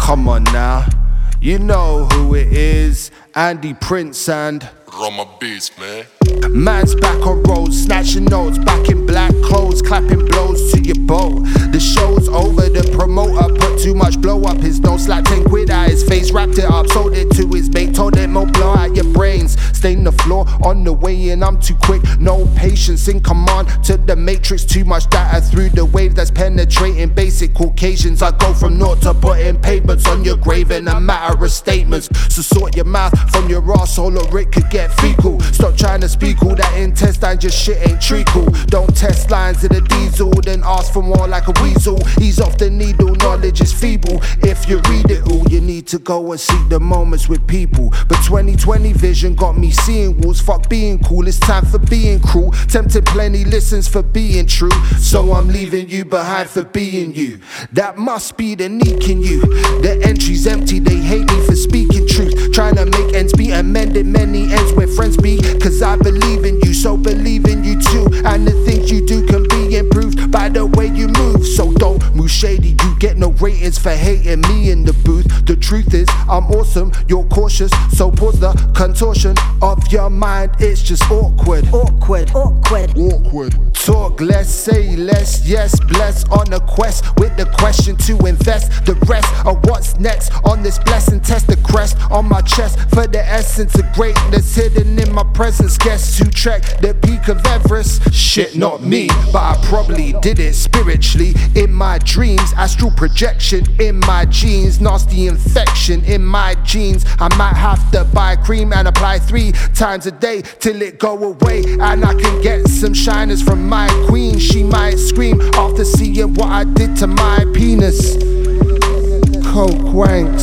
Come on now, you know who it is. Andy Prince and Roma Beats, man. Man's back on roads, snatching notes, back in black clothes, clapping blows to your boat. The show's over, the promoter put too much blow up his nose, slapped 10 quid at his face, wrapped it up, sold it to his mate, told him "Mo, blow out your brains." Stain the floor on the way in, I'm too quick, no patience, in command to the matrix, too much data through the wave that's penetrating basic Caucasians. I go from naught to putting pavements on your grave in a matter of statements. So sort your mouth from your arsehole or it could get fecal. Stop trying to speak all that intestine, just shit ain't treacle. Don't test lines in the diesel, then ask for more like a weasel. Ease off the needle, knowledge is feeble. If you read it all, you need to go and seek the moments with people. But 2020 vision got me seeing walls. Fuck being cool, it's time for being cruel. Tempted plenty listens for being true. So I'm leaving you behind for being you. That must be the neek in you. The entry's empty, they hate me for speaking truth. Trying to make ends meet and mending many ends where friends be. Cause I believe in you, so believe in you too. And the things you do can be improved by the way you move. So don't move shady, you get no ratings for hating me in the booth. The truth is, I'm awesome, you're cautious. So pause the contortion of your mind, it's just awkward. Awkward. Talk less, say less, yes, bless on a quest with the question to invest. The rest of what's next on this blessing, test the crest on my chest for the essence of greatness hidden in my presence. Guess who trekked the peak of Everest? Shit, not me, but I probably did it spiritually in my dreams. Astral projection in my genes, nasty infection in my genes. I might have to buy cream and apply 3 times a day till it go away, and I can get some shiners from my queen. She might scream after seeing what I did to my penis. Coke wank.